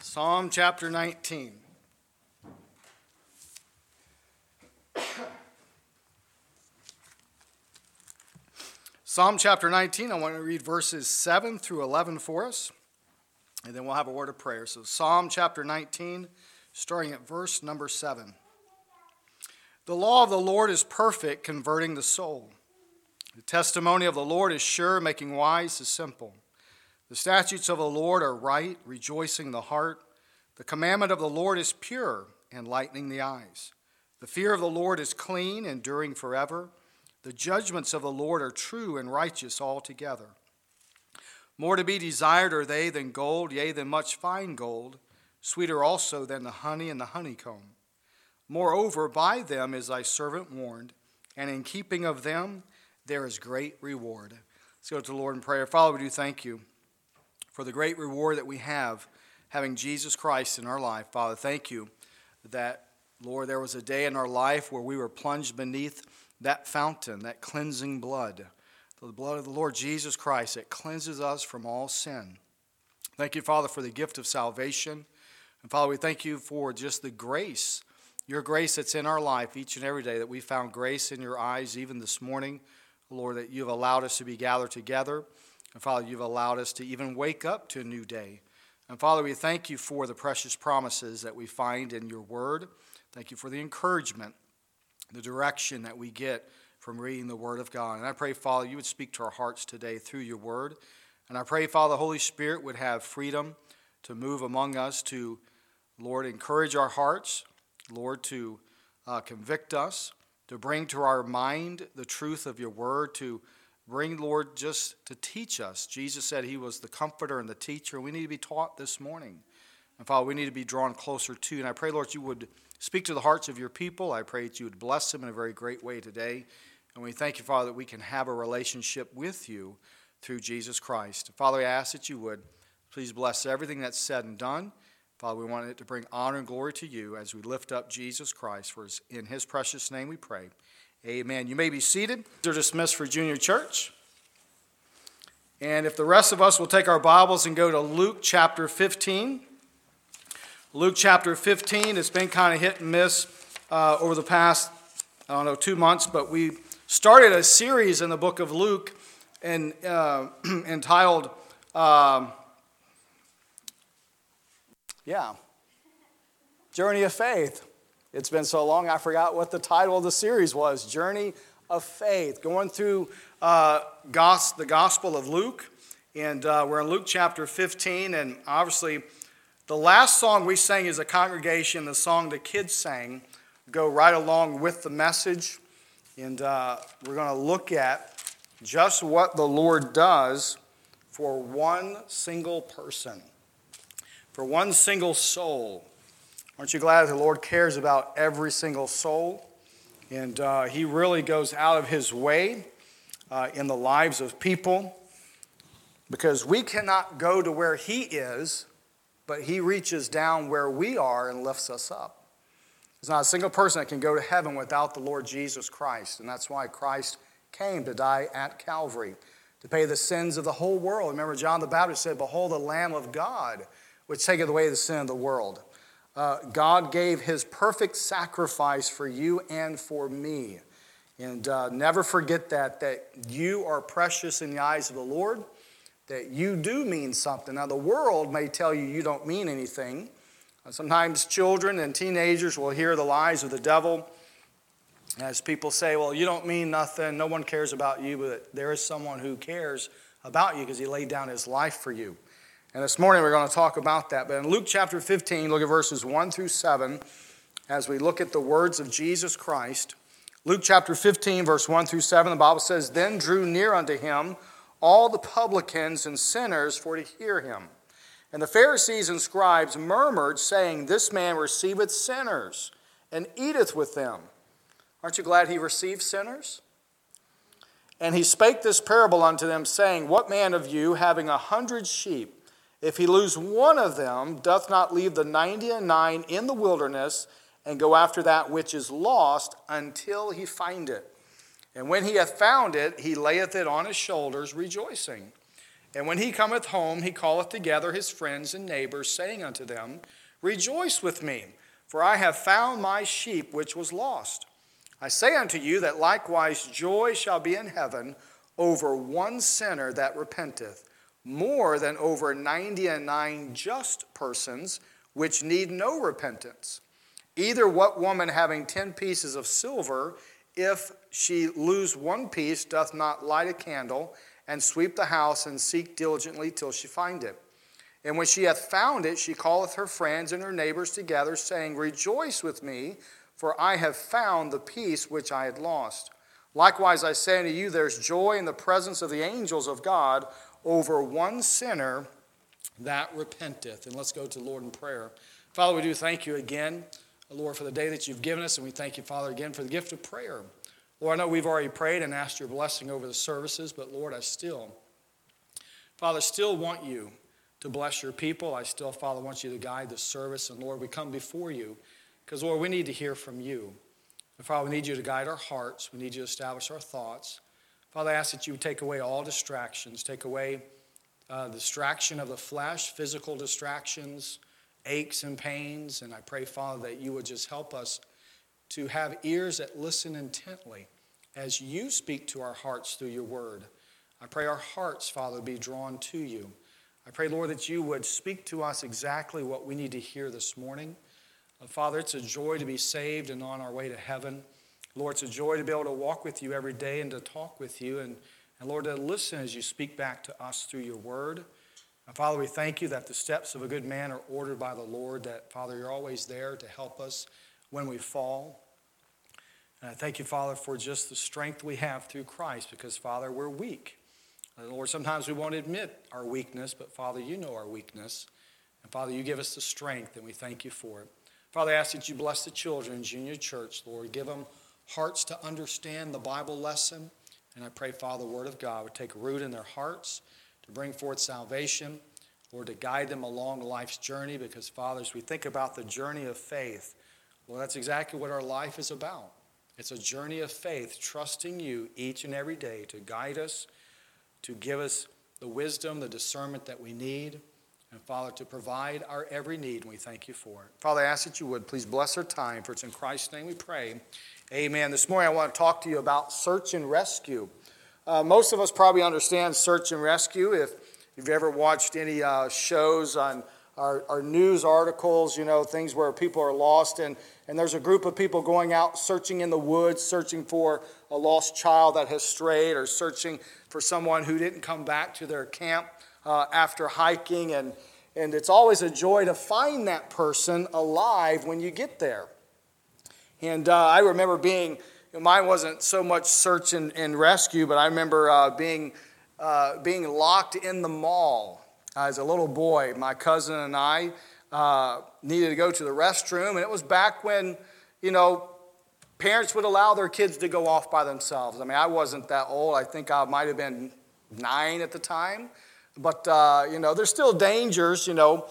Psalm chapter 19. Psalm chapter 19, I want to read verses 7 through 11 for us, and then we'll have a word of prayer. So Psalm chapter 19, starting at verse number 7. The law of the Lord is perfect, converting the soul. The testimony of the Lord is sure, making wise the simple. The statutes of the Lord are right, rejoicing the heart. The commandment of the Lord is pure, enlightening the eyes. The fear of the Lord is clean, enduring forever. The judgments of the Lord are true and righteous altogether. More to be desired are they than gold, yea, than much fine gold, sweeter also than the honey and the honeycomb. Moreover, by them is thy servant warned, and in keeping of them there is great reward. Let's go to the Lord in prayer. Father, we do thank you for the great reward that we have having Jesus Christ in our life. Father, thank you that, Lord, there was a day in our life where we were plunged beneath that fountain, that cleansing blood, the blood of the Lord Jesus Christ that cleanses us from all sin. Thank you, Father, for the gift of salvation. And Father, we thank you for just the grace, your grace that's in our life each and every day, that we found grace in your eyes even this morning, Lord, that you've allowed us to be gathered together. And Father, you've allowed us to even wake up to a new day. And Father, we thank you for the precious promises that we find in your word. Thank you for the encouragement, the direction that we get from reading the word of God. And I pray, Father, you would speak to our hearts today through your word. And I pray, Father, the Holy Spirit would have freedom to move among us to, Lord, encourage our hearts, Lord, to convict us, to bring to our mind the truth of your word, to bring, Lord, just to teach us. Jesus said he was the comforter and the teacher. We need to be taught this morning. And Father, we need to be drawn closer to you. And I pray, Lord, you would speak to the hearts of your people. I pray that you would bless them in a very great way today. And we thank you, Father, that we can have a relationship with you through Jesus Christ. Father, I ask that you would please bless everything that's said and done. Father, we want it to bring honor and glory to you as we lift up Jesus Christ. For in his precious name we pray. Amen. You may be seated. You're dismissed for junior church. And if the rest of us will take our Bibles and go to Luke chapter 15. Luke chapter 15, it's been kind of hit and miss over the past, 2 months, but we started a series in the book of Luke entitled, Journey of Faith. It's been so long, I forgot what the title of the series was, Journey of Faith, going through the Gospel of Luke, and we're in Luke chapter 15, and obviously the last song we sang as a congregation, the song the kids sang, go right along with the message, and we're going to look at just what the Lord does for one single person, for one single soul. Aren't you glad that the Lord cares about every single soul? And he really goes out of his way in the lives of people, because we cannot go to where he is, but he reaches down where we are and lifts us up. There's not a single person that can go to heaven without the Lord Jesus Christ. And that's why Christ came to die at Calvary, to pay the sins of the whole world. Remember, John the Baptist said, "Behold the Lamb of God, which taketh away the sin of the world." God gave his perfect sacrifice for you and for me. And never forget that you are precious in the eyes of the Lord, that you do mean something. Now, the world may tell you you don't mean anything. Sometimes children and teenagers will hear the lies of the devil as people say, well, you don't mean nothing, no one cares about you, but there is someone who cares about you because he laid down his life for you. And this morning we're going to talk about that. But in Luke chapter 15, look at verses 1 through 7 as we look at the words of Jesus Christ. Luke chapter 15, verse 1 through 7, the Bible says, "Then drew near unto him all the publicans and sinners for to hear him. And the Pharisees and scribes murmured, saying, This man receiveth sinners and eateth with them." Aren't you glad he received sinners? "And he spake this parable unto them, saying, What man of you, having 100 sheep, if he lose one of them, doth not leave the 99 in the wilderness, and go after that which is lost until he find it? And when he hath found it, he layeth it on his shoulders, rejoicing. And when he cometh home, he calleth together his friends and neighbors, saying unto them, Rejoice with me, for I have found my sheep which was lost. I say unto you that likewise joy shall be in heaven over one sinner that repenteth, more than over 99 just persons which need no repentance. Either what woman having 10 pieces of silver, if she lose one piece, doth not light a candle, and sweep the house, and seek diligently till she find it? And when she hath found it, she calleth her friends and her neighbors together, saying, Rejoice with me, for I have found the piece which I had lost. Likewise I say unto you, there's joy in the presence of the angels of God over one sinner that repenteth. And let's go to the Lord in prayer. Father, we do thank you again, Lord, for the day that you've given us, and we thank you, Father, again for the gift of prayer. Lord, I know we've already prayed and asked your blessing over the services, but Lord, Father, still want you to bless your people. I still, Father, want you to guide the service. And Lord, we come before you because, Lord, we need to hear from you. And Father, we need you to guide our hearts. We need you to establish our thoughts. Father, I ask that you would take away all distractions. Take away the distraction of the flesh, physical distractions, aches and pains. And I pray, Father, that you would just help us to have ears that listen intently as you speak to our hearts through your word. I pray our hearts, Father, be drawn to you. I pray, Lord, that you would speak to us exactly what we need to hear this morning. Father, it's a joy to be saved and on our way to heaven. Lord, it's a joy to be able to walk with you every day and to talk with you. And Lord, to listen as you speak back to us through your word. And Father, we thank you that the steps of a good man are ordered by the Lord, that, Father, you're always there to help us when we fall. And I thank you, Father, for just the strength we have through Christ, because, Father, we're weak. Lord, sometimes we won't admit our weakness, but, Father, you know our weakness. And, Father, you give us the strength, and we thank you for it. Father, I ask that you bless the children in Junior Church, Lord. Give them hearts to understand the Bible lesson. And I pray, Father, the Word of God would take root in their hearts to bring forth salvation, Lord, to guide them along life's journey, because, Father, as we think about the journey of faith, well, that's exactly what our life is about. It's a journey of faith, trusting you each and every day to guide us, to give us the wisdom, the discernment that we need, and, Father, to provide our every need, and we thank you for it. Father, I ask that you would please bless our time, for it's in Christ's name we pray. Amen. This morning I want to talk to you about search and rescue. Most of us probably understand search and rescue. If you've ever watched any shows on our news articles, things where people are lost, and there's a group of people going out searching in the woods, searching for a lost child that has strayed, or searching for someone who didn't come back to their camp after hiking. And it's always a joy to find that person alive when you get there. And I remember mine wasn't so much search and rescue, but I remember being locked in the mall. As a little boy, my cousin and I needed to go to the restroom, and it was back when, parents would allow their kids to go off by themselves. I mean, I wasn't that old. I think I might have been 9 at the time. But, there's still dangers, in the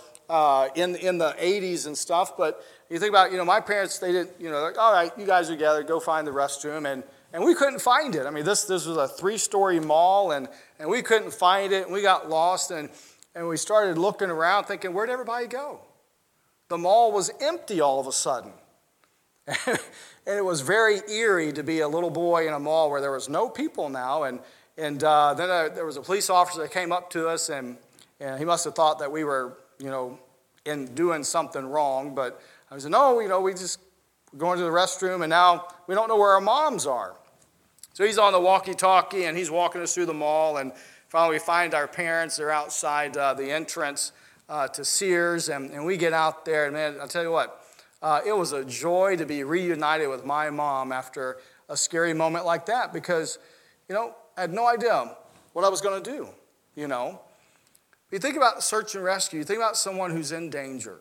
80s and stuff. But you think about, my parents, they didn't, like, all right, you guys are together, go find the restroom. And we couldn't find it. I mean, this was a 3-story mall, and we couldn't find it, and we got lost. And we started looking around thinking, where'd everybody go? The mall was empty all of a sudden. And it was very eerie to be a little boy in a mall where there was no people now. And then there was a police officer that came up to us, and he must have thought that we were, in doing something wrong. But I said, no, we just going to the restroom, and now we don't know where our moms are. So he's on the walkie-talkie, and he's walking us through the mall, and finally we find our parents. They're outside the entrance to Sears, and we get out there, and man, I'll tell you what, it was a joy to be reunited with my mom after a scary moment like that, because, I had no idea what I was going to do, You think about search and rescue, you think about someone who's in danger,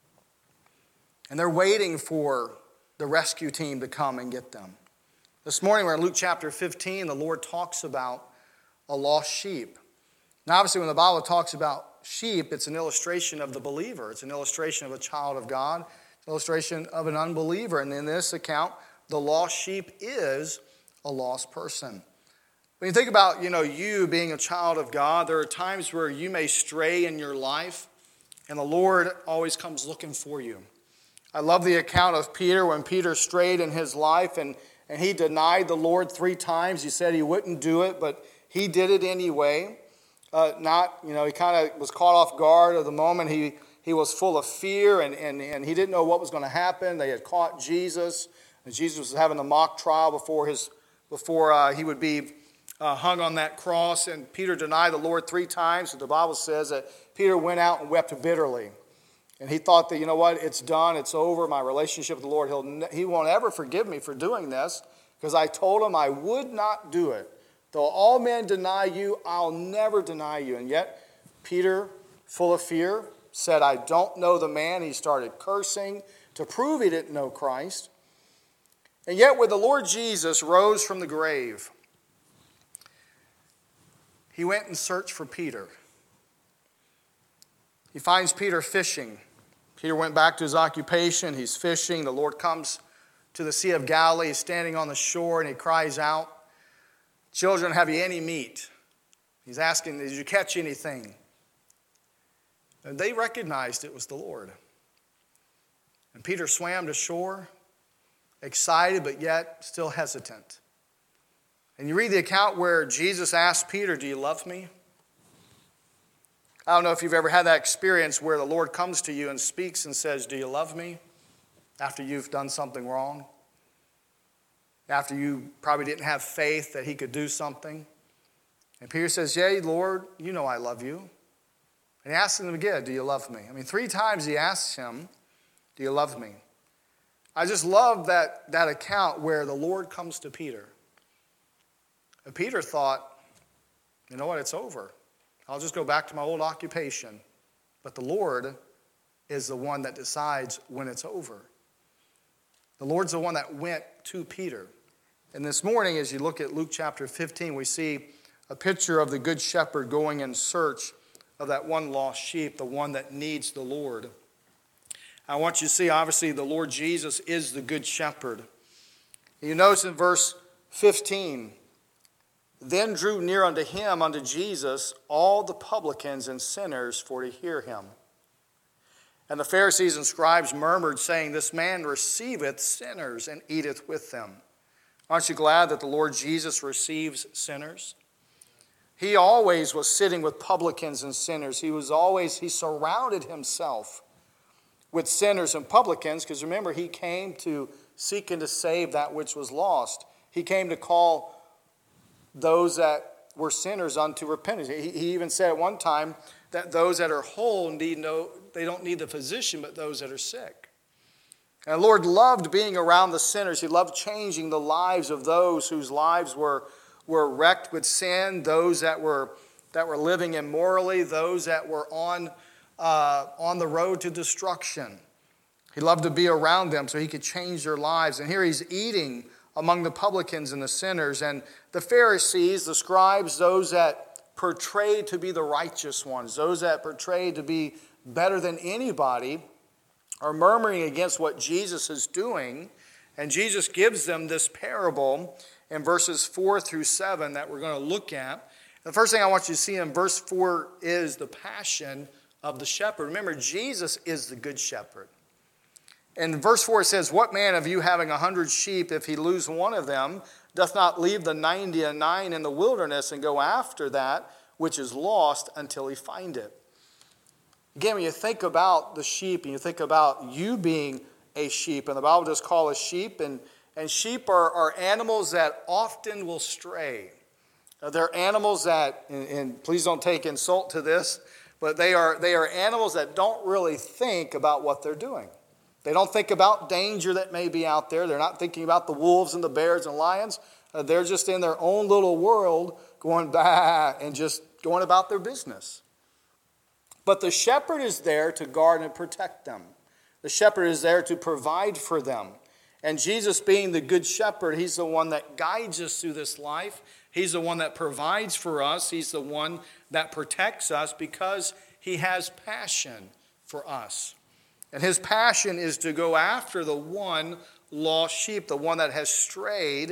and they're waiting for the rescue team to come and get them. This morning we're in Luke chapter 15. The Lord talks about a lost sheep. Now, obviously, when the Bible talks about sheep, it's an illustration of the believer. It's an illustration of a child of God. It's an illustration of an unbeliever. And in this account, the lost sheep is a lost person. When you think about, you being a child of God, there are times where you may stray in your life, and the Lord always comes looking for you. I love the account of Peter when Peter strayed in his life, and he denied the Lord 3 times. He said he wouldn't do it, but he did it anyway. He kind of was caught off guard at the moment. He was full of fear, and he didn't know what was going to happen. They had caught Jesus, and Jesus was having a mock trial before he would be hung on that cross, and Peter denied the Lord 3 times. And the Bible says that Peter went out and wept bitterly. And he thought that, it's done, it's over, my relationship with the Lord. He won't ever forgive me for doing this because I told him I would not do it. Though all men deny you, I'll never deny you. And yet, Peter, full of fear, said, I don't know the man. He started cursing to prove he didn't know Christ. And yet, when the Lord Jesus rose from the grave, he went and searched for Peter. He finds Peter fishing. Peter went back to his occupation. He's fishing. The Lord comes to the Sea of Galilee. He's standing on the shore, and he cries out, children, have you any meat? He's asking, did you catch anything? And they recognized it was the Lord. And Peter swam to shore, excited but yet still hesitant. And you read the account where Jesus asked Peter, do you love me? I don't know if you've ever had that experience where the Lord comes to you and speaks and says, do you love me? After you've done something wrong. After you probably didn't have faith that he could do something. And Peter says, yea, Lord, you know I love you. And he asks him again, do you love me? 3 times he asks him, do you love me? I just love that account where the Lord comes to Peter. And Peter thought, you know what, it's over. I'll just go back to my old occupation. But the Lord is the one that decides when it's over. The Lord's the one that went to Peter. And this morning, as you look at Luke chapter 15, we see a picture of the good shepherd going in search of that one lost sheep, the one that needs the Lord. I want you to see, obviously, the Lord Jesus is the good shepherd. You notice in verse 15, then drew near unto him, unto Jesus, all the publicans and sinners for to hear him. And the Pharisees and scribes murmured, saying, this man receiveth sinners and eateth with them. Aren't you glad that the Lord Jesus receives sinners? He always was sitting with publicans and sinners. He surrounded himself with sinners and publicans, because remember, he came to seek and to save that which was lost. He came to call those that were sinners unto repentance. He even said at one time that those that are whole they don't need the physician, but those that are sick. And the Lord loved being around the sinners. He loved changing the lives of those whose lives were wrecked with sin, those that were living immorally, those that were on the road to destruction. He loved to be around them so he could change their lives. And here he's eating among the publicans and the sinners. And the Pharisees, the scribes, those that portrayed to be the righteous ones, those that portrayed to be better than anybody, are murmuring against what Jesus is doing. And Jesus gives them this parable in verses 4 through 7 that we're going to look at. The first thing I want you to see in verse 4 is the passion of the shepherd. Remember, Jesus is the good shepherd. In verse 4 it says, what man of you having 100 sheep, if he lose one of them, doth not leave the 99 in the wilderness and go after that which is lost until he find it? Again, when you think about the sheep and you think about you being a sheep, and the Bible does call us sheep, and sheep are animals that often will stray. They're animals that, and please don't take insult to this, but they are animals that don't really think about what they're doing. They don't think about danger that may be out there. They're not thinking about the wolves and the bears and lions. They're just in their own little world going back and just going about their business. But the shepherd is there to guard and protect them. The shepherd is there to provide for them. And Jesus, being the good shepherd, he's the one that guides us through this life. He's the one that provides for us. He's the one that protects us because he has passion for us. And his passion is to go after the one lost sheep, the one that has strayed,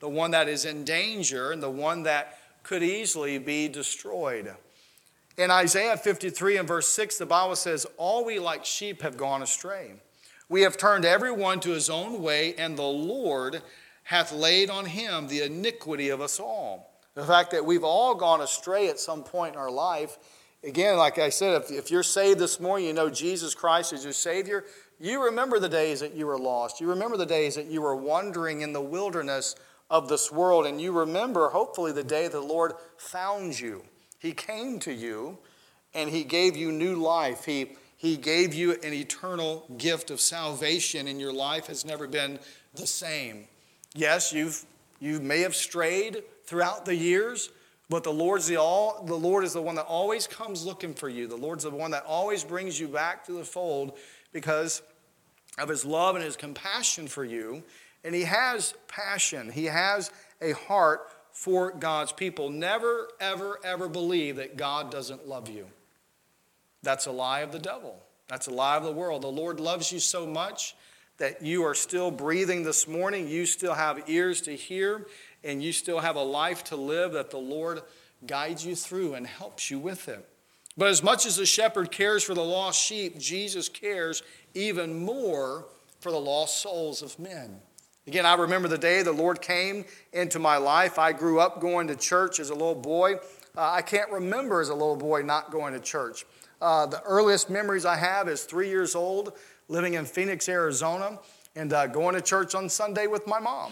the one that is in danger, and the one that could easily be destroyed. In Isaiah 53 and verse 6, the Bible says, all we like sheep have gone astray. We have turned every one to his own way, and the Lord hath laid on him the iniquity of us all. The fact that we've all gone astray at some point in our life. Again, like I said, if you're saved this morning, you know Jesus Christ is your Savior, you remember the days that you were lost. You remember the days that you were wandering in the wilderness of this world. And you remember, hopefully, the day the Lord found you. He came to you, and He gave you new life. He gave you an eternal gift of salvation, and your life has never been the same. Yes, you may have strayed throughout the years, but the Lord is the one that always comes looking for you. The Lord's the one that always brings you back to the fold because of His love and His compassion for you. And He has passion. He has a heart for God's people. Never, ever, ever believe that God doesn't love you. That's a lie of the devil. That's a lie of the world. The Lord loves you so much that you are still breathing this morning. You still have ears to hear, and you still have a life to live that the Lord guides you through and helps you with it. But as much as the shepherd cares for the lost sheep, Jesus cares even more for the lost souls of men. Again, I remember the day the Lord came into my life. I grew up going to church as a little boy. I can't remember as a little boy not going to church. The earliest memories I have is 3 years old, living in Phoenix, Arizona, and going to church on Sunday with my mom.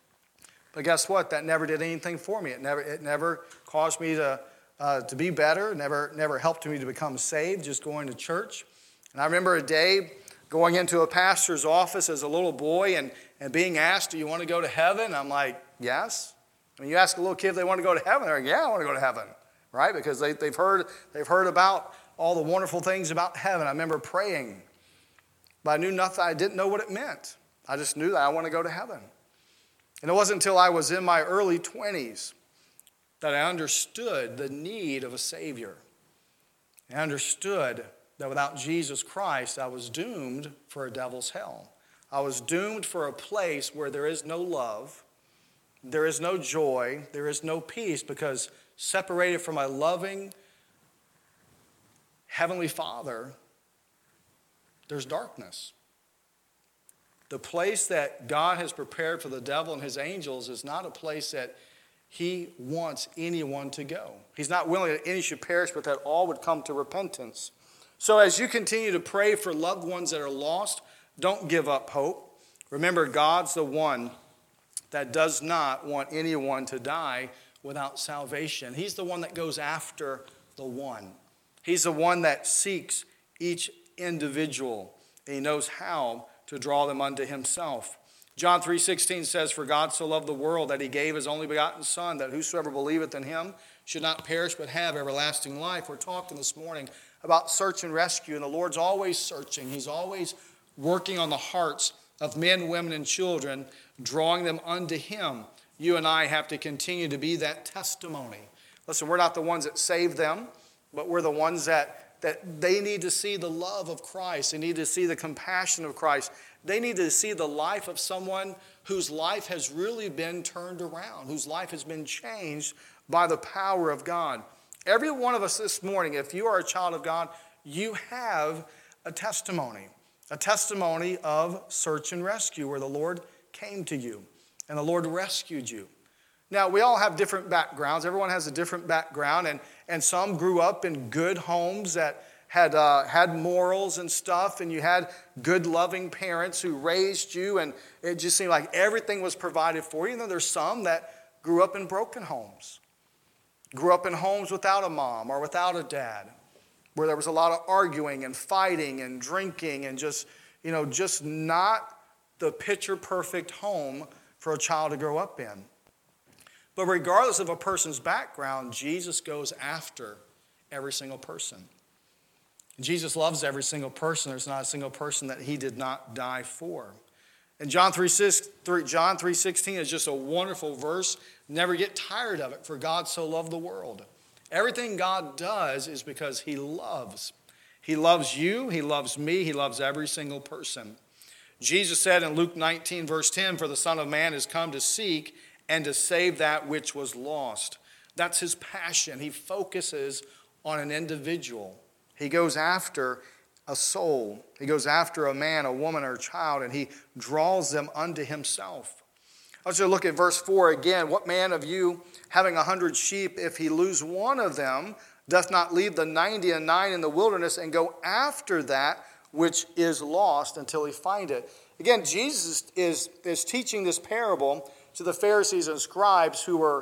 But guess what? That never did anything for me. It never caused me to be better. Never helped me to become saved, just going to church. And I remember a day going into a pastor's office as a little boy and being asked, do you want to go to heaven? I'm like, yes. I mean, you ask a little kid if they want to go to heaven, they're like, yeah, I want to go to heaven, right? Because they've heard about all the wonderful things about heaven. I remember praying, but I knew nothing. I didn't know what it meant. I just knew that I want to go to heaven. And it wasn't until I was in my early 20s that I understood the need of a Savior. I understood that without Jesus Christ, I was doomed for a devil's hell. I was doomed for a place where there is no love, there is no joy, there is no peace, because separated from my loving Heavenly Father, there's darkness. The place that God has prepared for the devil and his angels is not a place that He wants anyone to go. He's not willing that any should perish, but that all would come to repentance. So as you continue to pray for loved ones that are lost, don't give up hope. Remember, God's the one that does not want anyone to die without salvation. He's the one that goes after the one. He's the one that seeks each individual, and He knows how to draw them unto Himself. John 3:16 says, for God so loved the world that He gave His only begotten Son, that whosoever believeth in Him should not perish but have everlasting life. We're talking this morning about search and rescue, and the Lord's always searching. He's always working on the hearts of men, women, and children, drawing them unto Him. You and I have to continue to be that testimony. Listen, we're not the ones that save them, but we're the ones that they need to see the love of Christ. They need to see the compassion of Christ. They need to see the life of someone whose life has really been turned around, whose life has been changed by the power of God. Every one of us this morning, if you are a child of God, you have a testimony of search and rescue where the Lord came to you and the Lord rescued you. Now, we all have different backgrounds. Everyone has a different background, and some grew up in good homes that had morals and stuff, and you had good, loving parents who raised you, and it just seemed like everything was provided for you. And then there's some that grew up in broken homes, grew up in homes without a mom or without a dad, where there was a lot of arguing and fighting and drinking and just not the picture-perfect home for a child to grow up in. But regardless of a person's background, Jesus goes after every single person. Jesus loves every single person. There's not a single person that He did not die for. And John 3:16 is just a wonderful verse. Never get tired of it, for God so loved the world. Everything God does is because He loves. He loves you. He loves me. He loves every single person. Jesus said in Luke 19, verse 10, for the Son of Man is come to seek and to save that which was lost. That's his passion. He focuses on an individual. He goes after a soul. He goes after a man, a woman, or a child, and he draws them unto himself. I want you to look at verse 4 again. What man of you, having 100 sheep, if he lose one of them, doth not leave the 99 in the wilderness and go after that which is lost until he find it? Again, Jesus is teaching this parable to the Pharisees and scribes who were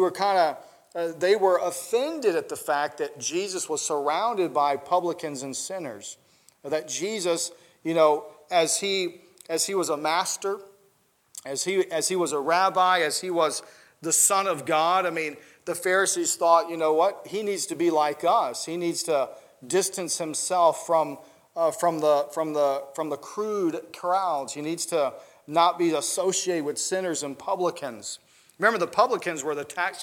they were offended at the fact that Jesus was surrounded by publicans and sinners. That Jesus, as he was a master, as he was a rabbi, as he was the Son of God, the Pharisees thought, you know what? He needs to be like us. He needs to distance himself from the crude crowds. He needs to not be associated with sinners and publicans. Remember, the publicans were the tax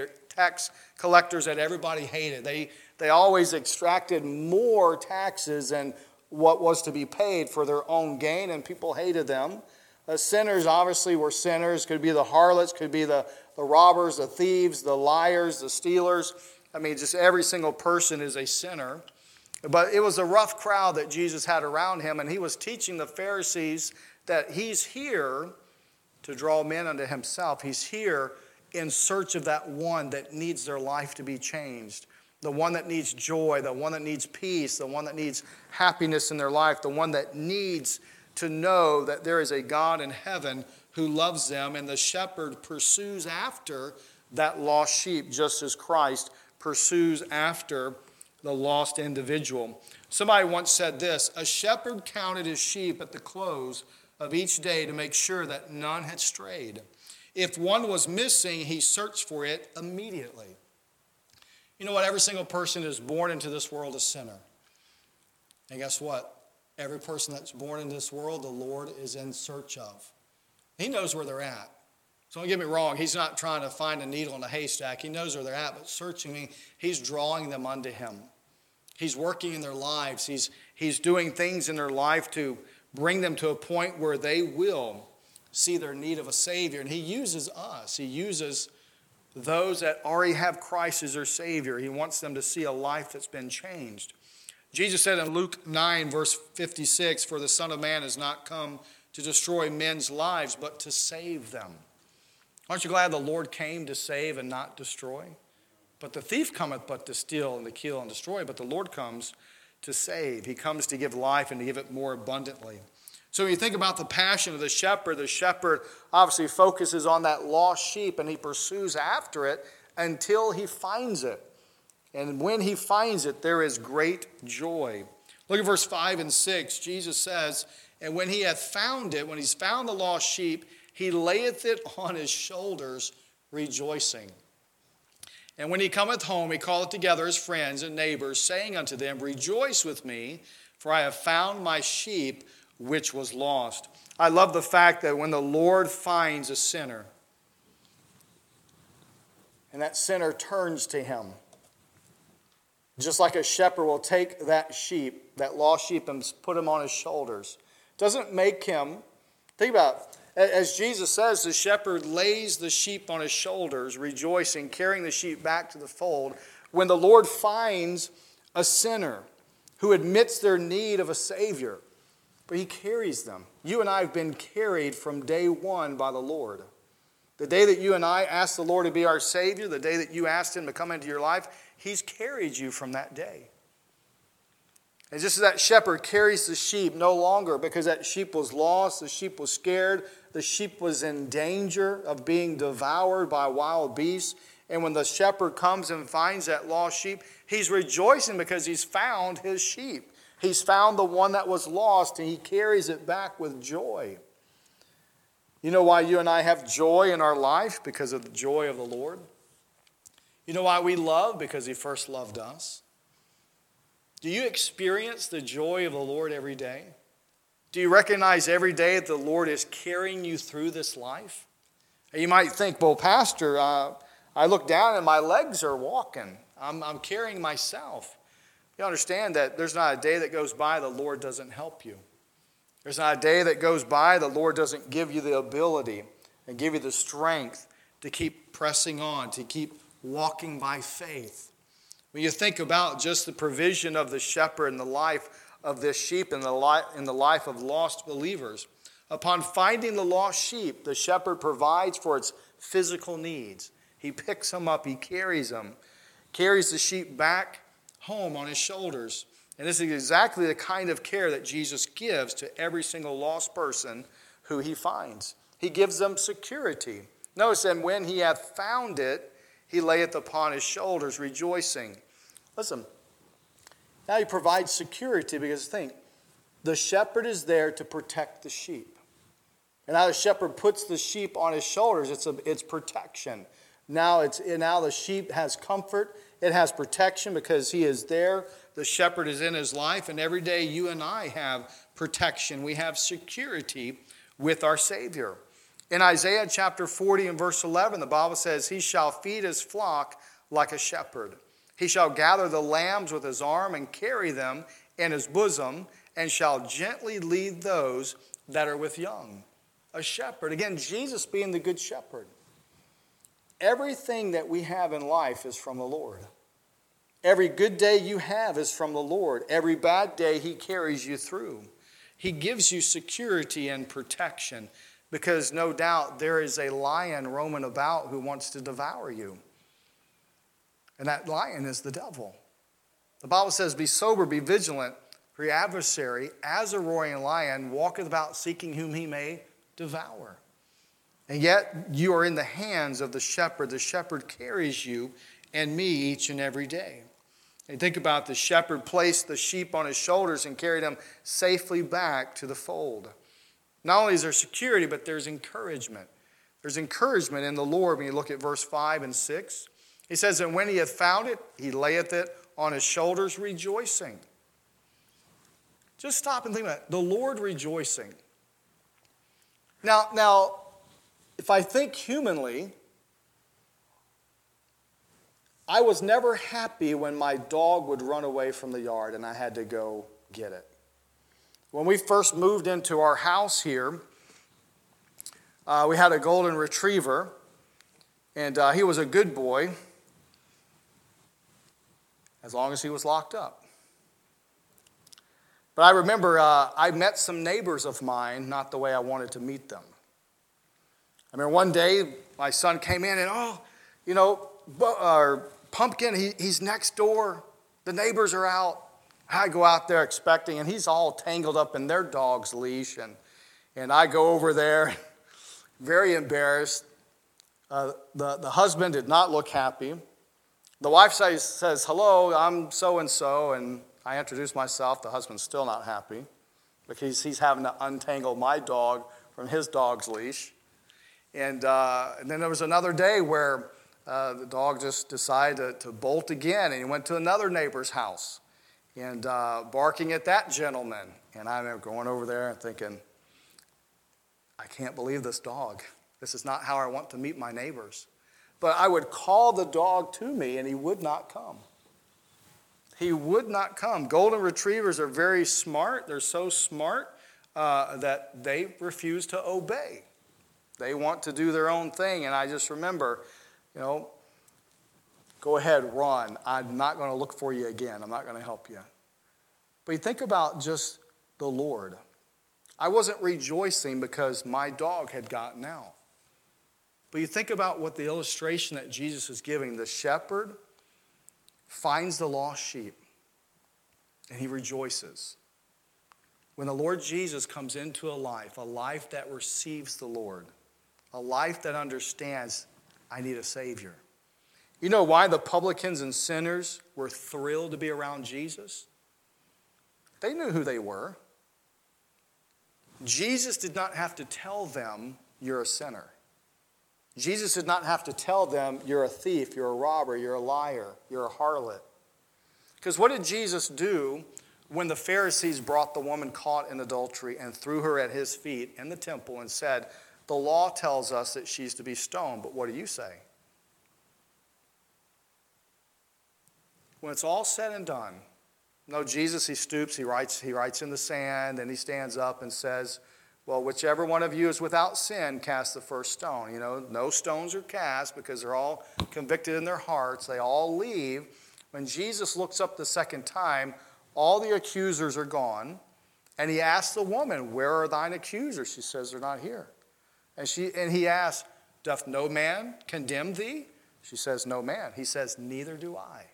collectors that everybody hated. They always extracted more taxes than what was to be paid for their own gain, and people hated them. Sinners obviously were sinners. Could be the harlots, could be the robbers, the thieves, the liars, the stealers. Just every single person is a sinner. But it was a rough crowd that Jesus had around him, and he was teaching the Pharisees that he's here to draw men unto himself. He's here in search of that one that needs their life to be changed, the one that needs joy, the one that needs peace, the one that needs happiness in their life, the one that needs to know that there is a God in heaven who loves them, and the shepherd pursues after that lost sheep just as Christ pursues after the lost individual. Somebody once said this: a shepherd counted his sheep at the close of each day to make sure that none had strayed. If one was missing, he searched for it immediately. You know what? Every single person is born into this world a sinner. And guess what? Every person that's born into this world, the Lord is in search of. He knows where they're at. So don't get me wrong. He's not trying to find a needle in a haystack. He knows where they're at, but searching, he's drawing them unto him. He's working in their lives. He's doing things in their life to bring them to a point where they will see their need of a Savior. And he uses us. He uses those that already have Christ as their Savior. He wants them to see a life that's been changed. Jesus said in Luke 9, verse 56, "For the Son of Man has not come to destroy men's lives, but to save them." Aren't you glad the Lord came to save and not destroy? But the thief cometh but to steal and to kill and destroy, but the Lord comes to save. He comes to give life and to give it more abundantly. So when you think about the passion of the shepherd obviously focuses on that lost sheep, and he pursues after it until he finds it. And when he finds it, there is great joy. Look at verse 5 and 6. Jesus says, "And when he hath found it," when he's found the lost sheep, "he layeth it on his shoulders, rejoicing. And when he cometh home, he calleth together his friends and neighbors, saying unto them, Rejoice with me, for I have found my sheep which was lost." I love the fact that when the Lord finds a sinner, and that sinner turns to him, just like a shepherd will take that sheep, that lost sheep, and put him on his shoulders, doesn't make him, think about it, as Jesus says, the shepherd lays the sheep on his shoulders, rejoicing, carrying the sheep back to the fold. When the Lord finds a sinner who admits their need of a Savior, but he carries them. You and I have been carried from day one by the Lord. The day that you and I asked the Lord to be our Savior, the day that you asked him to come into your life, he's carried you from that day. And just as that shepherd carries the sheep no longer because that sheep was lost, the sheep was scared, the sheep was in danger of being devoured by wild beasts. And when the shepherd comes and finds that lost sheep, he's rejoicing because he's found his sheep. He's found the one that was lost, and he carries it back with joy. You know why you and I have joy in our life? Because of the joy of the Lord. You know why we love? Because he first loved us. Do you experience the joy of the Lord every day? Do you recognize every day that the Lord is carrying you through this life? And you might think, well, Pastor, I look down and my legs are walking. I'm carrying myself. You understand that there's not a day that goes by the Lord doesn't help you. There's not a day that goes by the Lord doesn't give you the ability and give you the strength to keep pressing on, to keep walking by faith. When you think about just the provision of the shepherd in the life of this sheep and in the life of lost believers, upon finding the lost sheep, the shepherd provides for its physical needs. He picks them up, he carries them, carries the sheep back home on his shoulders. And this is exactly the kind of care that Jesus gives to every single lost person who he finds. He gives them security. Notice, and when he hath found it, he layeth upon his shoulders, rejoicing. Listen, now he provides security because think, the shepherd is there to protect the sheep. And now the shepherd puts the sheep on his shoulders, it's protection. Now the sheep has comfort, it has protection because he is there. The shepherd is in his life, and every day you and I have protection. We have security with our Savior. In Isaiah chapter 40 and verse 11, the Bible says, he shall feed his flock like a shepherd. He shall gather the lambs with his arm and carry them in his bosom, and shall gently lead those that are with young. A shepherd. Again, Jesus being the good shepherd. Everything that we have in life is from the Lord. Every good day you have is from the Lord. Every bad day he carries you through. He gives you security and protection because no doubt there is a lion roaming about who wants to devour you. And that lion is the devil. The Bible says, be sober, be vigilant, for your adversary, as a roaring lion, walketh about seeking whom he may devour. And yet you are in the hands of the shepherd. The shepherd carries you and me each and every day. And think about the shepherd placed the sheep on his shoulders and carried them safely back to the fold. Not only is there security, but there's encouragement. There's encouragement in the Lord when you look at verse 5 and 6. He says, and when he hath found it, he layeth it on his shoulders, rejoicing. Just stop and think about it. The Lord rejoicing. Now, if I think humanly, I was never happy when my dog would run away from the yard and I had to go get it. When we first moved into our house here, we had a golden retriever, and he was a good boy as long as he was locked up. But I remember I met some neighbors of mine, not the way I wanted to meet them. I remember one day my son came in and, Pumpkin, he's next door. The neighbors are out. I go out there expecting, and he's all tangled up in their dog's leash. And I go over there, very embarrassed. The husband did not look happy. The wife says, hello, I'm so-and-so, and I introduce myself. The husband's still not happy because he's having to untangle my dog from his dog's leash. And then there was another day where the dog just decided to bolt again, and he went to another neighbor's house and barking at that gentleman. And I remember going over there and thinking, I can't believe this dog. This is not how I want to meet my neighbors. But I would call the dog to me, and he would not come. He would not come. Golden retrievers are very smart. They're so smart that they refuse to obey. They want to do their own thing. And I just remember, go ahead, run. I'm not going to look for you again. I'm not going to help you. But you think about just the Lord. I wasn't rejoicing because my dog had gotten out. But you think about what the illustration that Jesus is giving. The shepherd finds the lost sheep, and he rejoices. When the Lord Jesus comes into a life that receives the Lord, a life that understands, I need a Savior. You know why the publicans and sinners were thrilled to be around Jesus? They knew who they were. Jesus did not have to tell them, you're a sinner. Jesus did not have to tell them, you're a thief, you're a robber, you're a liar, you're a harlot. Because what did Jesus do when the Pharisees brought the woman caught in adultery and threw her at his feet in the temple and said, the law tells us that she's to be stoned, but what do you say? When it's all said and done, no, Jesus, he stoops, he writes in the sand, and he stands up and says, Well, whichever one of you is without sin, cast the first stone. You know, no stones are cast because they're all convicted in their hearts. They all leave. When Jesus looks up the second time, all the accusers are gone. And he asks the woman, where are thine accusers? She says, they're not here. And he asks, doth no man condemn thee? She says, no man. He says, neither do I.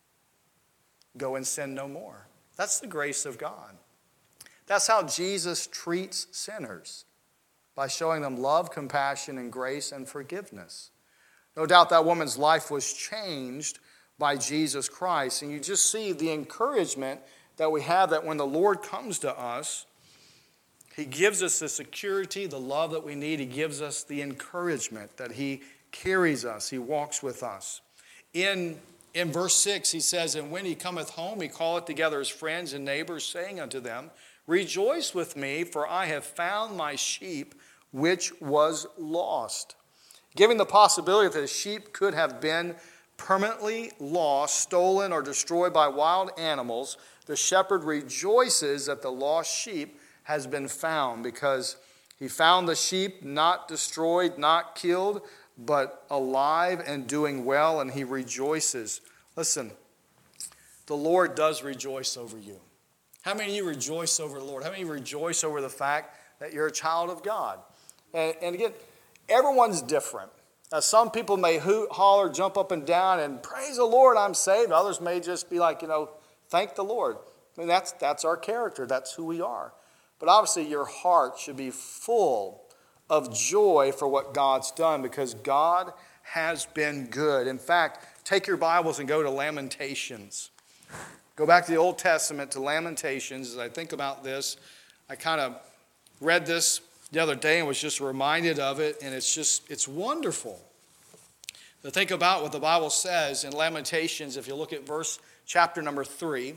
Go and sin no more. That's the grace of God. That's how Jesus treats sinners, by showing them love, compassion, and grace and forgiveness. No doubt that woman's life was changed by Jesus Christ. And you just see the encouragement that we have, that when the Lord comes to us, he gives us the security, the love that we need. He gives us the encouragement that he carries us. He walks with us. In verse 6, he says, and when he cometh home, he calleth together his friends and neighbors, saying unto them, rejoice with me, for I have found my sheep which was lost. Giving the possibility that the sheep could have been permanently lost, stolen, or destroyed by wild animals, the shepherd rejoices that the lost sheep has been found, because he found the sheep not destroyed, not killed, but alive and doing well, and he rejoices. Listen, the Lord does rejoice over you. How many of you rejoice over the Lord? How many of you rejoice over the fact that you're a child of God? And again, everyone's different. Some people may hoot, holler, jump up and down, and praise the Lord, I'm saved. Others may just be like, thank the Lord. I mean, that's our character. That's who we are. But obviously, your heart should be full of joy for what God's done, because God has been good. In fact, take your Bibles and go to Lamentations. Go back to the Old Testament, to Lamentations. As I think about this, I kind of read this the other day and was just reminded of it, and it's wonderful to think about what the Bible says in Lamentations. If you look at chapter number 3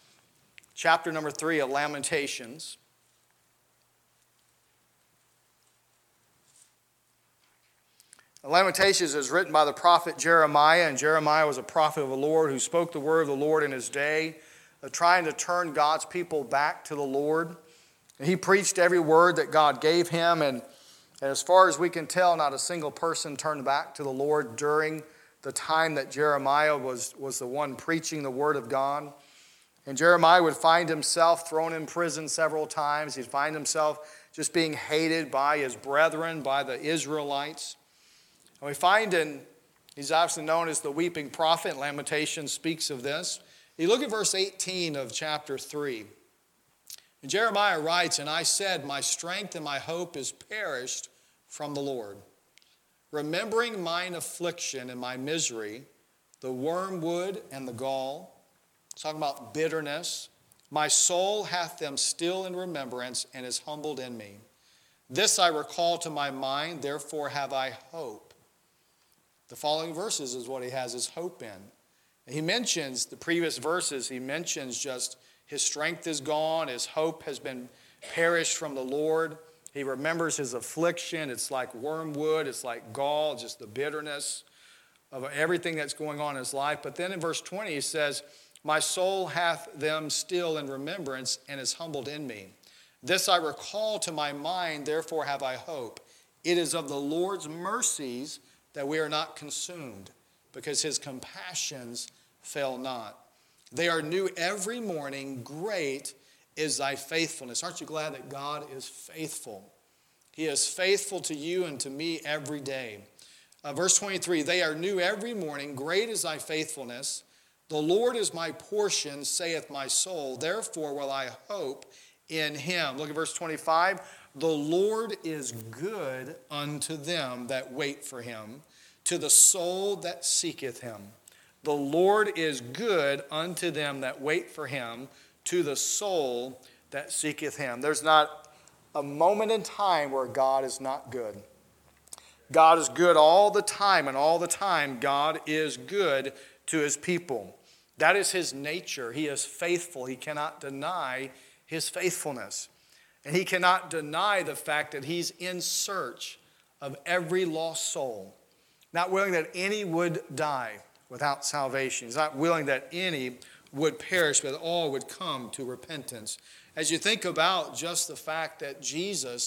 of Lamentations. Lamentations is written by the prophet Jeremiah, and Jeremiah was a prophet of the Lord who spoke the word of the Lord in his day, trying to turn God's people back to the Lord. And he preached every word that God gave him, and as far as we can tell, not a single person turned back to the Lord during the time that Jeremiah was the one preaching the word of God. And Jeremiah would find himself thrown in prison several times. He'd find himself just being hated by his brethren, by the Israelites. And we find he's obviously known as the weeping prophet. Lamentations speaks of this. You look at verse 18 of chapter 3. And Jeremiah writes, and I said, my strength and my hope is perished from the Lord. Remembering mine affliction and my misery, the wormwood and the gall. It's talking about bitterness. My soul hath them still in remembrance and is humbled in me. This I recall to my mind, therefore have I hope. The following verses is what he has his hope in. He mentions the previous verses. He mentions just his strength is gone. His hope has been perished from the Lord. He remembers his affliction. It's like wormwood. It's like gall, just the bitterness of everything that's going on in his life. But then in verse 20 he says, my soul hath them still in remembrance and is humbled in me. This I recall to my mind, therefore have I hope. It is of the Lord's mercies that we are not consumed, because his compassions fail not. They are new every morning. Great is thy faithfulness. Aren't you glad that God is faithful? He is faithful to you and to me every day. Verse 23, they are new every morning. Great is thy faithfulness. The Lord is my portion, saith my soul. Therefore will I hope in him. Look at verse 25. The Lord is good unto them that wait for him, to the soul that seeketh him. The Lord is good unto them that wait for him, to the soul that seeketh him. There's not a moment in time where God is not good. God is good all the time, and all the time God is good to his people. That is his nature. He is faithful. He cannot deny his faithfulness. And he cannot deny the fact that he's in search of every lost soul, not willing that any would die without salvation. He's not willing that any would perish, but all would come to repentance. As you think about just the fact that Jesus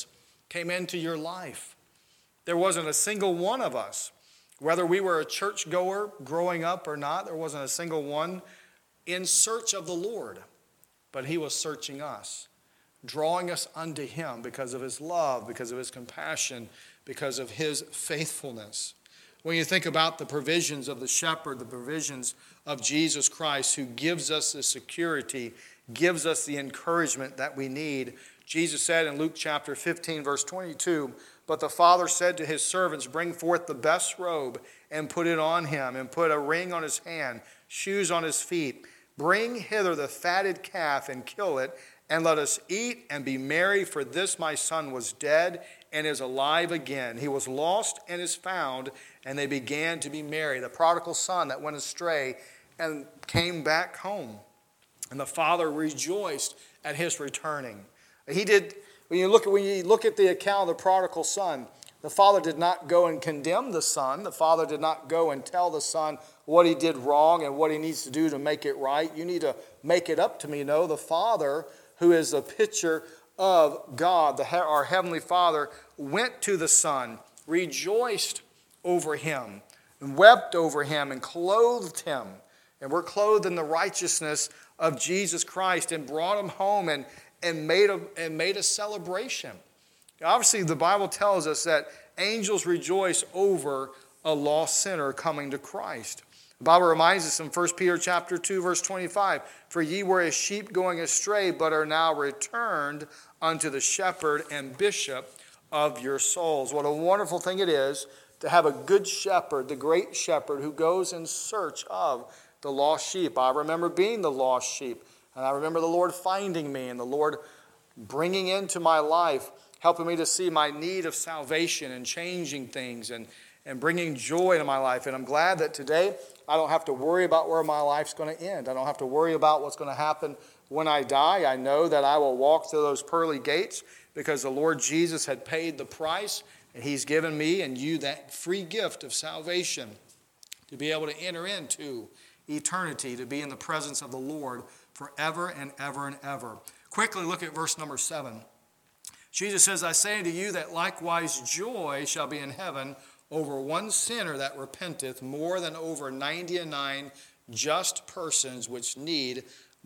came into your life. There wasn't a single one of us, whether we were a churchgoer growing up or not, there wasn't a single one in search of the Lord. But he was searching us, drawing us unto him because of his love, because of his compassion, because of his faithfulness. When you think about the provisions of the shepherd, the provisions of Jesus Christ, who gives us the security, gives us the encouragement that we need. Jesus said in Luke chapter 15, verse 22, "But the Father said to his servants, bring forth the best robe and put it on him, and put a ring on his hand, shoes on his feet. Bring hither the fatted calf and kill it, and let us eat and be merry, for this my son was dead and is alive again. He was lost and is found," and they began to be merry. The prodigal son that went astray and came back home. And the father rejoiced at his returning. He did. When you look at the account of the prodigal son, the father did not go and condemn the son. The father did not go and tell the son what he did wrong and what he needs to do to make it right. You need to make it up to me. No, the father, who is a picture of God, our heavenly Father, went to the son, rejoiced over him, and wept over him, and clothed him. And we're clothed in the righteousness of Jesus Christ, and brought him home and made a celebration. Obviously, the Bible tells us that angels rejoice over a lost sinner coming to Christ. The Bible reminds us in 1 Peter chapter 2, verse 25, "For ye were as sheep going astray, but are now returned unto the shepherd and bishop of your souls." What a wonderful thing it is to have a good shepherd, the great shepherd, who goes in search of the lost sheep. I remember being the lost sheep, and I remember the Lord finding me and the Lord bringing into my life, helping me to see my need of salvation and changing things and bringing joy into my life. And I'm glad that today I don't have to worry about where my life's going to end. I don't have to worry about what's going to happen when I die. I know that I will walk through those pearly gates because the Lord Jesus had paid the price, and he's given me and you that free gift of salvation to be able to enter into eternity, to be in the presence of the Lord forever and ever and ever. Quickly look at verse number 7. Jesus says, "I say unto you that likewise joy shall be in heaven over one sinner that repenteth, more than over 99 just persons which need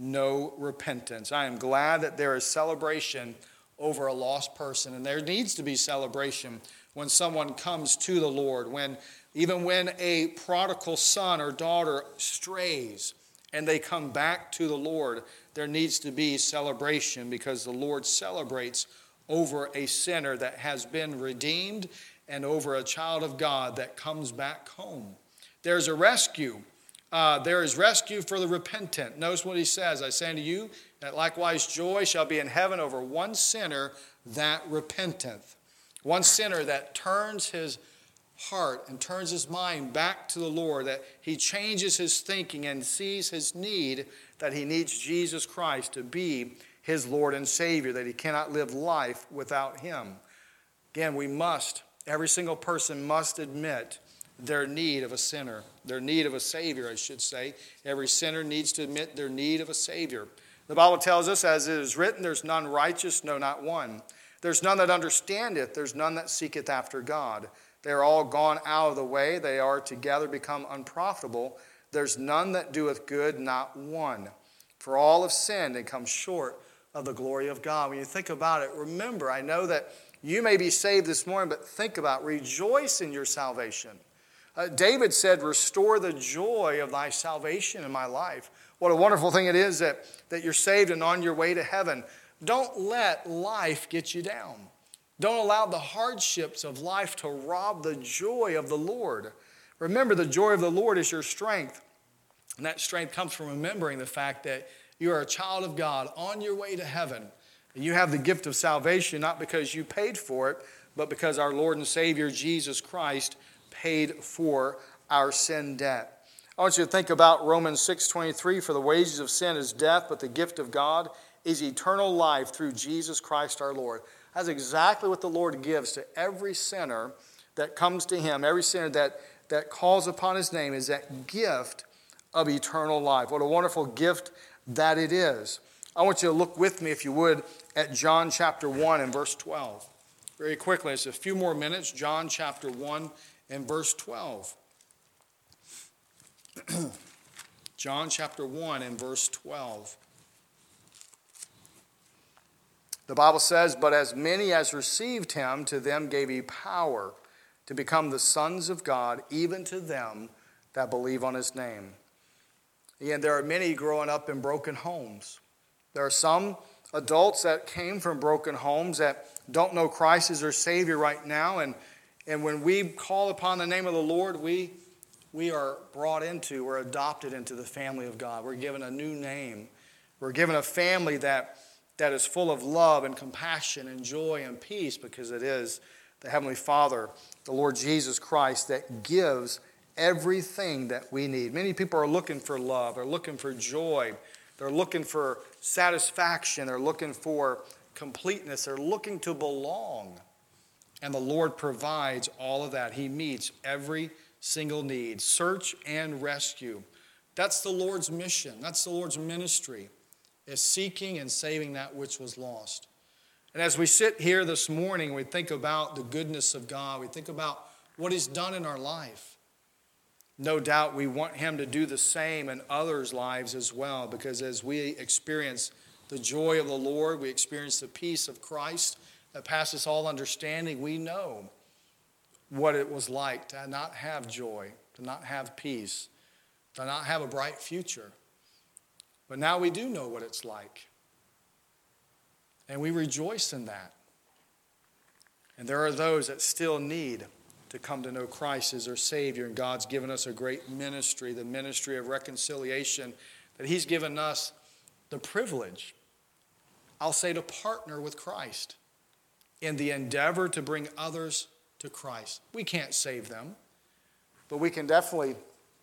no repentance." I am glad that there is celebration over a lost person, and there needs to be celebration when someone comes to the Lord, even when a prodigal son or daughter strays and they come back to the Lord, there needs to be celebration because the Lord celebrates over a sinner that has been redeemed and over a child of God that comes back home. There's a rescue. There is rescue for the repentant. Notice what he says. "I say unto you that likewise joy shall be in heaven over one sinner that repenteth." One sinner that turns his heart and turns his mind back to the Lord, that he changes his thinking and sees his need, that he needs Jesus Christ to be his Lord and Savior, that he cannot live life without him. Again, every single person must admit their need of a sinner, their need of a Savior, I should say. Every sinner needs to admit their need of a Savior. The Bible tells us, as it is written, "There's none righteous, no, not one. There's none that understandeth, there's none that seeketh after God. They are all gone out of the way, they are together become unprofitable. There's none that doeth good, not one. For all have sinned and come short of the glory of God." When you think about it, remember, I know that you may be saved this morning, but think about, rejoice in your salvation. David said, "Restore the joy of thy salvation in my life." What a wonderful thing it is that you're saved and on your way to heaven. Don't let life get you down. Don't allow the hardships of life to rob the joy of the Lord. Remember, the joy of the Lord is your strength. And that strength comes from remembering the fact that you are a child of God on your way to heaven. And you have the gift of salvation not because you paid for it, but because our Lord and Savior Jesus Christ paid for our sin debt. I want you to think about Romans 6:23, "For the wages of sin is death, but the gift of God is eternal life through Jesus Christ our Lord." That's exactly what the Lord gives to every sinner that comes to him, every sinner that calls upon his name, is that gift of eternal life. What a wonderful gift that it is. I want you to look with me, if you would, at John chapter 1 and verse 12. very quickly. It's a few more minutes. John chapter 1 and verse 12. John chapter 1 and verse 12. The Bible says, "But as many as received him, to them gave he power to become the sons of God, even to them that believe on his name." And there are many growing up in broken homes. There are some adults that came from broken homes that don't know Christ as their Savior right now. And when we call upon the name of the Lord, we are we're adopted into the family of God. We're given a new name. We're given a family that is full of love and compassion and joy and peace, because it is the Heavenly Father, the Lord Jesus Christ, that gives everything that we need. Many people are looking for love. They're looking for joy. They're looking for satisfaction. They're looking for completeness. They're looking to belong. And the Lord provides all of that. He meets every single need. Search and rescue. That's the Lord's mission. That's the Lord's ministry, is seeking and saving that which was lost. And as we sit here this morning, we think about the goodness of God. We think about what he's done in our life. No doubt we want him to do the same in others' lives as well, because as we experience the joy of the Lord, we experience the peace of Christ that passes all understanding, we know what it was like to not have joy, to not have peace, to not have a bright future. But now we do know what it's like. And we rejoice in that. And there are those that still need to come to know Christ as their Savior. And God's given us a great ministry, the ministry of reconciliation, that he's given us the privilege, I'll say, to partner with Christ in the endeavor to bring others to Christ. We can't save them, but we can definitely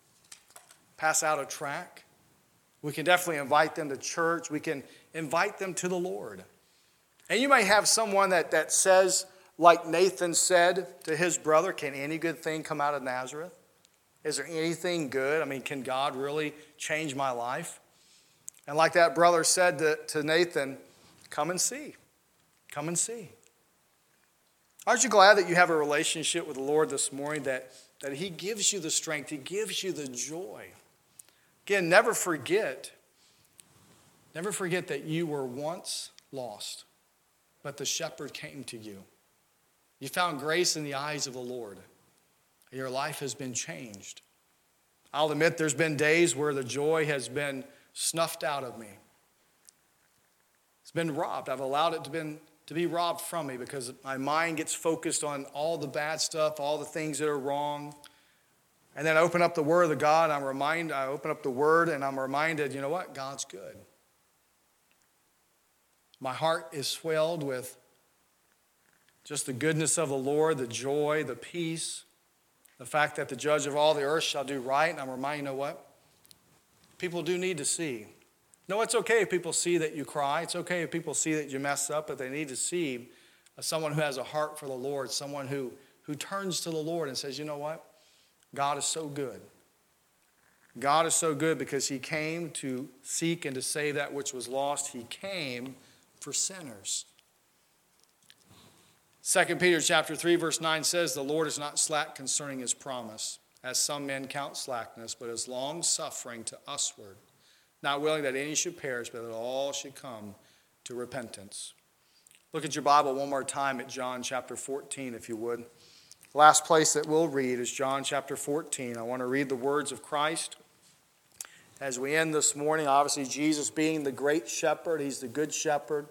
pass out a tract. We can definitely invite them to church. We can invite them to the Lord. And you may have someone that says, like Nathan said to his brother, "Can any good thing come out of Nazareth? Is there anything good? I mean, can God really change my life?" And like that brother said to Nathan, "Come and see. Come and see." Aren't you glad that you have a relationship with the Lord this morning, that he gives you the strength, he gives you the joy? Again, never forget that you were once lost, but the shepherd came to you. You found grace in the eyes of the Lord. Your life has been changed. I'll admit there's been days where the joy has been snuffed out of me. It's been robbed. I've allowed it to be robbed from me, because my mind gets focused on all the bad stuff, all the things that are wrong. And then I open up the Word of God, and I open up the Word, and I'm reminded, you know what? God's good. My heart is swelled with just the goodness of the Lord, the joy, the peace, the fact that the judge of all the earth shall do right. And I'm reminded, you know what? People do need to see. No, it's okay if people see that you cry. It's okay if people see that you mess up, but they need to see someone who has a heart for the Lord, someone who turns to the Lord and says, you know what? God is so good. God is so good because he came to seek and to save that which was lost. He came for sinners. 2 Peter chapter 3, verse 9 says, "The Lord is not slack concerning his promise, as some men count slackness, but is long-suffering to usward, not willing that any should perish, but that all should come to repentance." Look at your Bible one more time at John chapter 14, if you would. The last place that we'll read is John chapter 14. I want to read the words of Christ as we end this morning. Obviously, Jesus being the great shepherd, he's the good shepherd.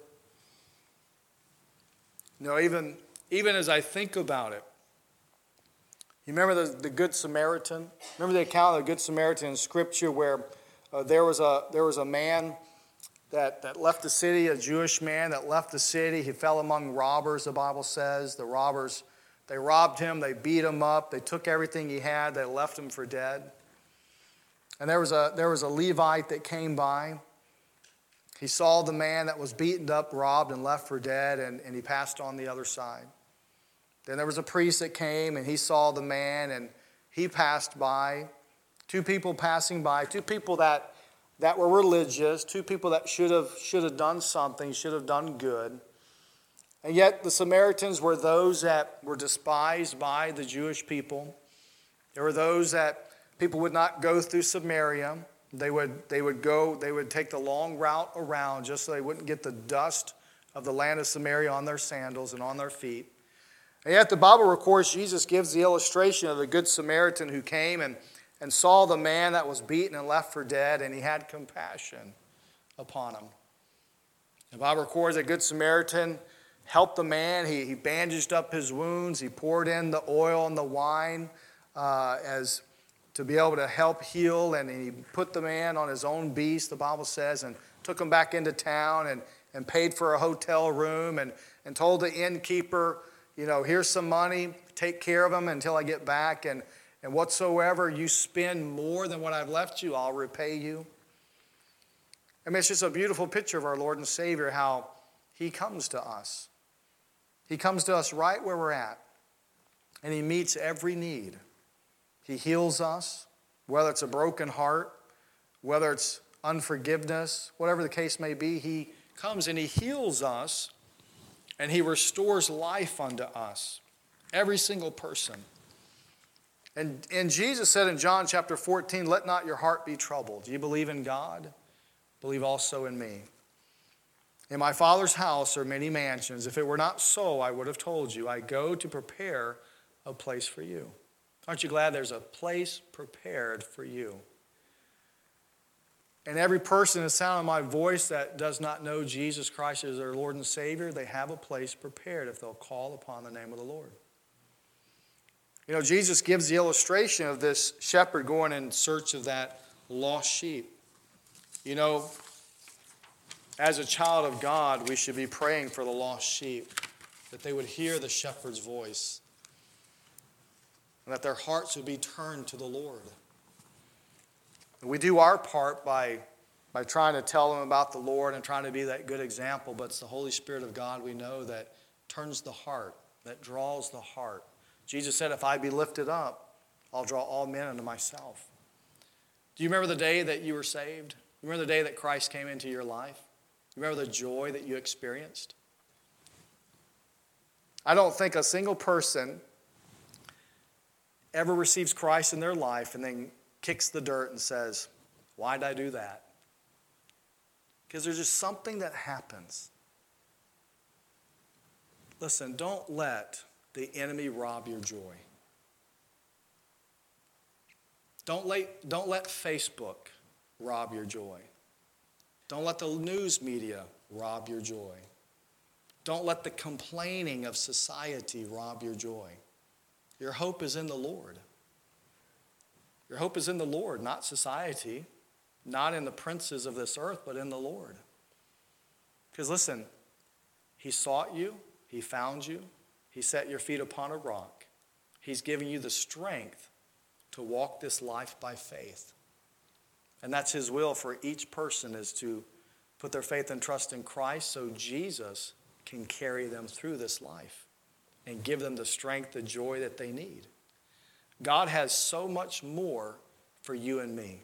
You know, even as I think about it, you remember the Good Samaritan? Remember the account of the Good Samaritan in Scripture where there was a man that left the city, a Jewish man that left the city. He fell among robbers, the Bible says. The robbers, they robbed him, they beat him up, they took everything he had, they left him for dead. And there was a Levite that came by. He saw the man that was beaten up, robbed, and left for dead, and he passed on the other side. Then there was a priest that came, and he saw the man, and he passed by. Two people passing by, two people that were religious, two people that should have done something, should have done good. And yet the Samaritans were those that were despised by the Jewish people. There were those that people would not go through Samaria. They would take the long route around just so they wouldn't get the dust of the land of Samaria on their sandals and on their feet. And yet the Bible records Jesus gives the illustration of the Good Samaritan who came and saw the man that was beaten and left for dead, and he had compassion upon him. The Bible records that Good Samaritan helped the man. He bandaged up his wounds. He poured in the oil and the wine as to be able to help heal, and he put the man on his own beast, the Bible says, and took him back into town and paid for a hotel room and told the innkeeper, here's some money, take care of him until I get back, and whatsoever you spend more than what I've left you, I'll repay you. I mean, it's just a beautiful picture of our Lord and Savior, how he comes to us. He comes to us right where we're at, and he meets every need. He heals us, whether it's a broken heart, whether it's unforgiveness, whatever the case may be. He comes and he heals us, and he restores life unto us, every single person. And Jesus said in John chapter 14, let not your heart be troubled. Do you believe in God? Believe also in me. In my Father's house are many mansions. If it were not so, I would have told you. I go to prepare a place for you. Aren't you glad there's a place prepared for you? And every person in the sound of my voice that does not know Jesus Christ as their Lord and Savior, they have a place prepared if they'll call upon the name of the Lord. Jesus gives the illustration of this shepherd going in search of that lost sheep. As a child of God, we should be praying for the lost sheep, that they would hear the shepherd's voice, and that their hearts would be turned to the Lord. And we do our part by trying to tell them about the Lord and trying to be that good example, but it's the Holy Spirit of God we know that turns the heart, that draws the heart. Jesus said, if I be lifted up, I'll draw all men unto myself. Do you remember the day that you were saved? Remember the day that Christ came into your life? Remember the joy that you experienced? I don't think a single person ever receives Christ in their life and then kicks the dirt and says, why did I do that? Because there's just something that happens. Listen, don't let the enemy rob your joy. Don't let Facebook rob your joy. Don't let the news media rob your joy. Don't let the complaining of society rob your joy. Your hope is in the Lord. Your hope is in the Lord, not society, not in the princes of this earth, but in the Lord. Because listen, he sought you, he found you, he set your feet upon a rock. He's giving you the strength to walk this life by faith. And that's his will for each person, is to put their faith and trust in Christ so Jesus can carry them through this life and give them the strength, the joy that they need. God has so much more for you and me.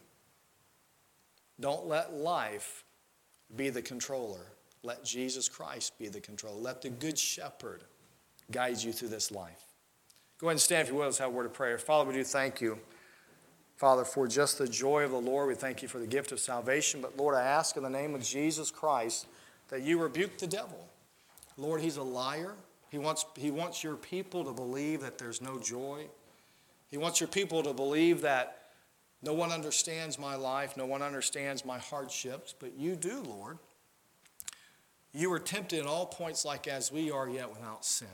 Don't let life be the controller. Let Jesus Christ be the controller. Let the Good Shepherd guide you through this life. Go ahead and stand if you will. Let's have a word of prayer. Father, we do thank you, Father, for just the joy of the Lord. We thank you for the gift of salvation. But Lord, I ask in the name of Jesus Christ that you rebuke the devil. Lord, he's a liar. He wants your people to believe that there's no joy. He wants your people to believe that no one understands my life, no one understands my hardships, but you do, Lord. You were tempted in all points like as we are, yet without sin.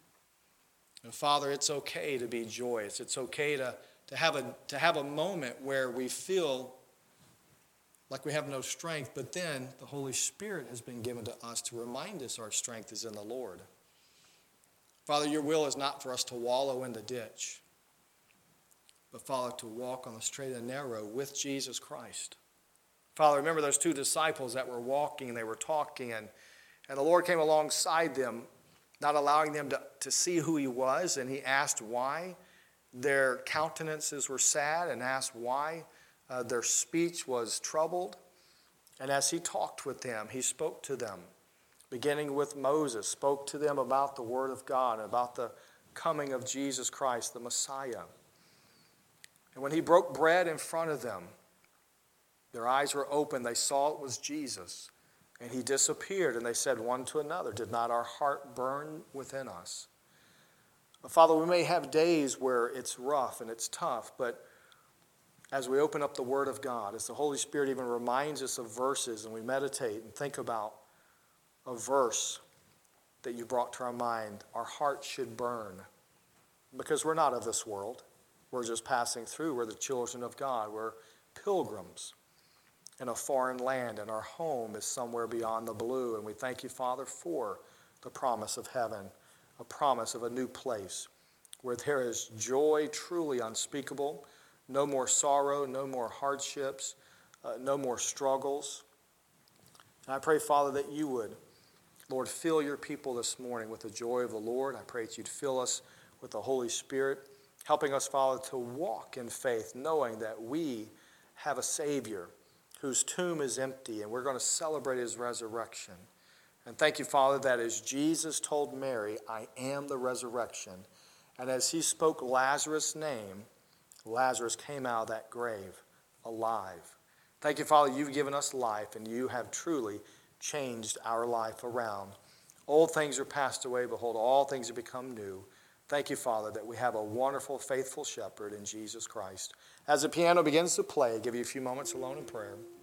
And Father, it's okay to be joyous. It's okay to have a moment where we feel like we have no strength, but then the Holy Spirit has been given to us to remind us our strength is in the Lord. Father, your will is not for us to wallow in the ditch, but Father, to walk on the straight and narrow with Jesus Christ. Father, remember those two disciples that were walking, they were talking, and the Lord came alongside them, not allowing them to see who he was, and he asked why their countenances were sad and asked why their speech was troubled. And as he talked with them, he spoke to them. beginning with Moses, spoke to them about the Word of God, about the coming of Jesus Christ, the Messiah. And when he broke bread in front of them, their eyes were open. They saw it was Jesus. And he disappeared, and they said one to another, "Did not our heart burn within us?" Father, we may have days where it's rough and it's tough, but as we open up the Word of God, as the Holy Spirit even reminds us of verses and we meditate and think about a verse that you brought to our mind, our hearts should burn, because we're not of this world. We're just passing through. We're the children of God. We're pilgrims in a foreign land, and our home is somewhere beyond the blue. And we thank you, Father, for the promise of heaven, a promise of a new place where there is joy truly unspeakable, no more sorrow, no more hardships, no more struggles. And I pray, Father, that you would, Lord, fill your people this morning with the joy of the Lord. I pray that you'd fill us with the Holy Spirit, helping us, Father, to walk in faith, knowing that we have a Savior whose tomb is empty, and we're going to celebrate his resurrection. And thank you, Father, that as Jesus told Mary, "I am the resurrection," and as he spoke Lazarus' name, Lazarus came out of that grave alive. Thank you, Father, you've given us life, and you have truly changed our life around. Old things are passed away. Behold, all things have become new. Thank you, Father, that we have a wonderful, faithful shepherd in Jesus Christ. As the piano begins to play, I'll give you a few moments alone in prayer.